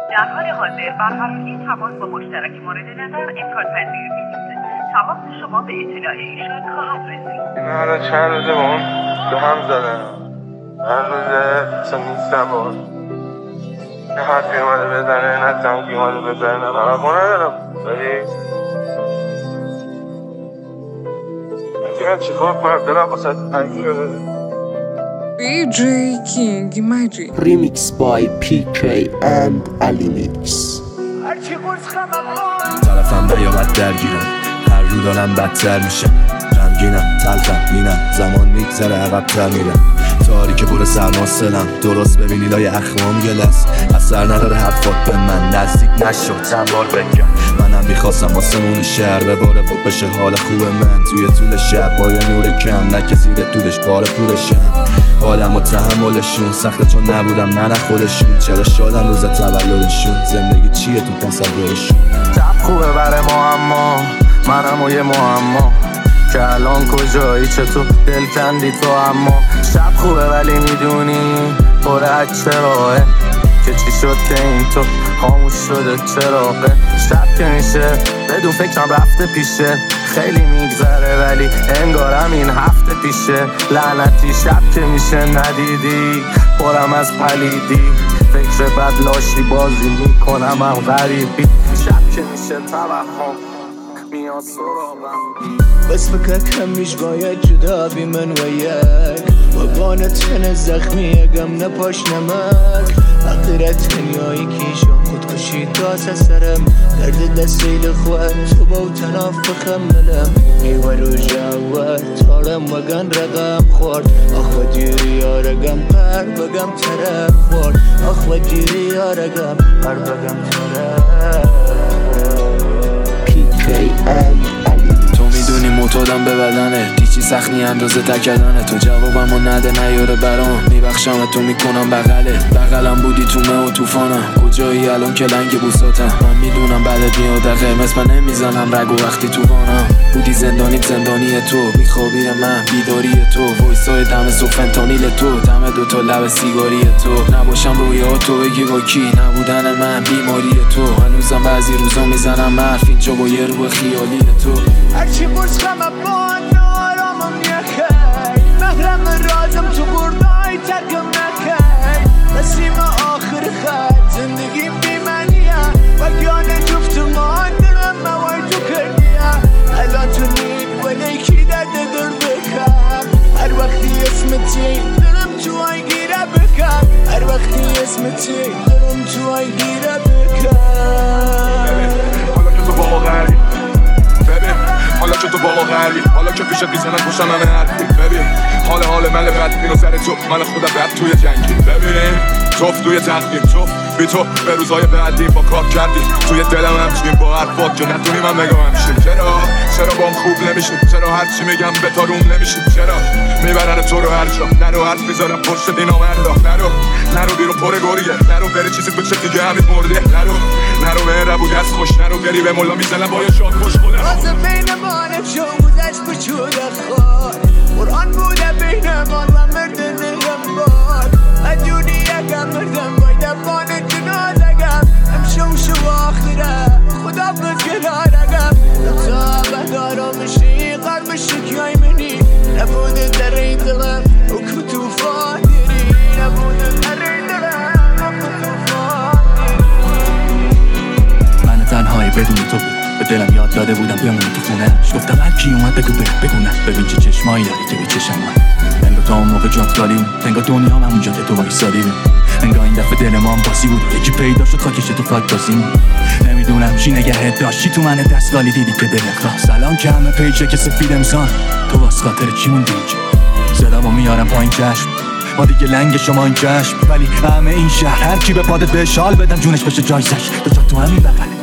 در حال حاضر برقراری تماس با مشترک مورد نظر امکان پذیر نیست. تماس شما به اطلاع ایشان خواهد رسید. این حالا چند روزه با اون به هم زدم. هر روزه اصلا نیستم با اون. نه حرفی اومده بزنه، نه تنگی اومده بزنه، نه توقع ندارم. ولی من چیکار کنم؟ دلم واسه تنگی شده. DJ King Magic Remix by PK and Ali Mix. طرفم نیامد درگیرم، هر رو دارم بدتر میشم. غمگینم، تلخم، مینم، زمان میگذره عقب‌تر میرم. تاریک پر سرماست دلم، درست ببینی لای اخمام گلست. اثر نداره حرفات به من، نزدیک نشد چند بار بگم. منم میخواستم آسمون شهر بباره بود بشه حال خوب من. توی طول شب با یه نور کم، نه که زیر دودش بار پولشم. حالم و تحملشون سخته چون نبودم من خودشون. چرا شدن روز تولدشون، زندگی چیه تو تصورشون. شب خوبه بره ما، اما منم و یه معما که الان کجایی، چطور دل کندی تو. اما شب خوبه ولی میدونی پر از چراغه که چی شد که این تو خاموش شده چراغه. شب که میشه بدون فکرم رفته پیشه، خیلی میگذره ولی انگارم این هفته پیشه. لعنتی شب که میشه ندیدی پرم از پلیدی، فکر بد لاشی بازی میکنم هم غریبی. شب که میشه توهم میاد سراغم. بس فکرك همش باید جدا بی من ویاك وبانه تن زخمی غم نپاش نمک. آخرت دنیایی کیشا خود کشی تا سرم، درد دستیل خواد تو با تنافخم ملم. میوال و جواد تارم وگن رقم خورد، آخ و جیری یا رقم قرب وگم طرف خورد. آخ و جیری یا رقم قرب وگم طرف. PK and Ali. میدونی معتادم به بدنه، دیچی سخنی اندازه تکردنه. تو جوابمو نده نیاره برام، میبخشم تو میکنم بغلم بودی تو مه و توفانم. کجایی الان که لنگ بوساتم؟ من میدونم بعدت میاد قرمز، من نمیزنم رگ و وقتی تو وانم. بودی زندانی تو، میخوابی من بیداری تو. وایسای دم سوفنتانیل تو، دم دوتا لب سیگاری تو. نباشم رویا تو بگی با کی، نبودن من بیماری تو. هنوزم بعضی روزا میزنم حرف اینجا با یه روح خیالی تو. هرچی برسخم با نارامم یکی، مهرم رازم تو بردای ترکم نکی. نسیم آخر خط زندگیم بیمنیم، وگانه جفت ماندرم موای تو کردیم. الان تو نید ولی کی درد دل بکن، هر وقتی اسمتی دارم تو آی گیره بکن. هر وقتی اسمتی دارم تو آی گیره بکن. حالا که تو با ما غریب، ببین حالا که تو با ما غریب، حالا که پیشت میزنن پشتم همه حرفی. ببین حال من بدبین و سر تو من خودم رد توی جنگی. ببین توف توی تقدیم، توف بی تو به روزای بعدی با کار کردی. توی دلم همچنین با حرفات که نتونی من نگاه همشیم. چرا با هم خوب نمیشیم؟ چرا هرچی میگم به تا روم نمیشیم؟ چرا میبرن تو رو هر جا؟ نرو حرف میذارم پشت دینا مردا. نرو بیرون پر گریه، نرو بری چیزی تو چه دیگه همین مرده. نرو به ربو دست خوش، نرو بری به مولا میزنم با یه شاد خوش خودم. واسه بین ما نفشو گذشت بچوده خواد، قرآن بوده بین ما و مرده نگم باد. ادیونی یکم مردم باید بانه جنازگم، امشو آخره خدا بزگنارگم. تا بدارا مشی قرب شکیای منی، نبوده در این دلم و کتوفان دیری. نبوده در این دلم و کتوفان دیری. من تنهایی بدون تو بود، به دلم یاد داده بودم بمونی تو خونهش. گفتم هر کی اومد بگونه ببین چه چشمایی داری که بچشم من. انگار تا اون موقع جات خالی، انگار دنیا هم همونجا که تو وایسادی. انگار این دفعه دل ما هم باسی بود، یکی پیدا شد خاکش تو خاک بازی. نمیدونم چی نگهت داشتی تو من دستالی دیدی که دلت خواست. الان که همه پیچه که سفید امسان، تو واس خاطر چی موندی اینجا؟ صدامو میارم پایین چشم، ما دیگه لنگ شما این چشم. ولی همه این شهر هر کی به پادت به شال بدم جونش بشه جایزش. تو جا تو همین بغله